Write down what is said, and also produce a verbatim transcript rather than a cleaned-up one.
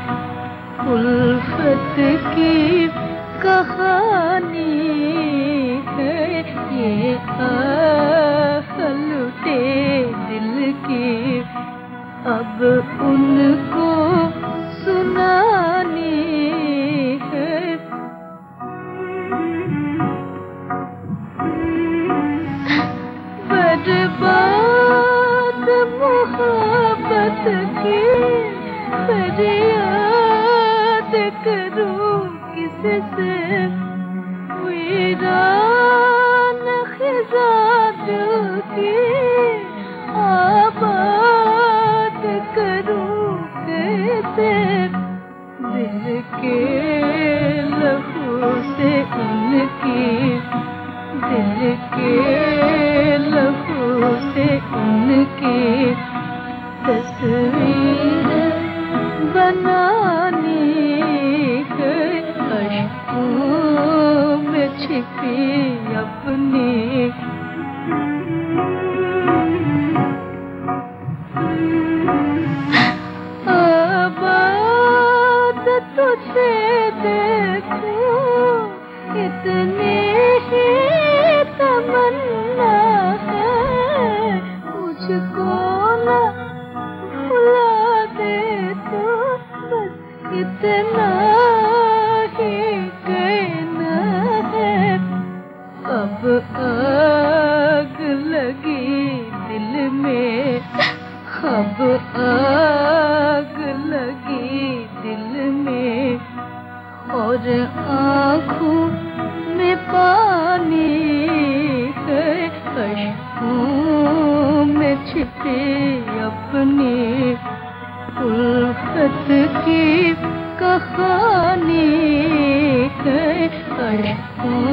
उल्फत की कहानी है ये, आह लुटे दिल की अब उनको सुनानी है। बर्बाद मोहब्बत की फरियाद करूं किससे, वीरान खिज़ां की आबाद करूं कैसे। दिल के लहू से उनकी, दिल के लहू से उनकी तस्वीर बनानी है, अश्कों में छिपी अपनी। आबाद तुझे देखूं इतनी ही तमन्ना है, मुझको न भुला दे तो बस इतना ही कहना है। अब आग लगी दिल में, अब आग लगी दिल में और आँखों में पानी है, अश्कों में छिपे अपनी उल्फत की कहानी है, अश्कों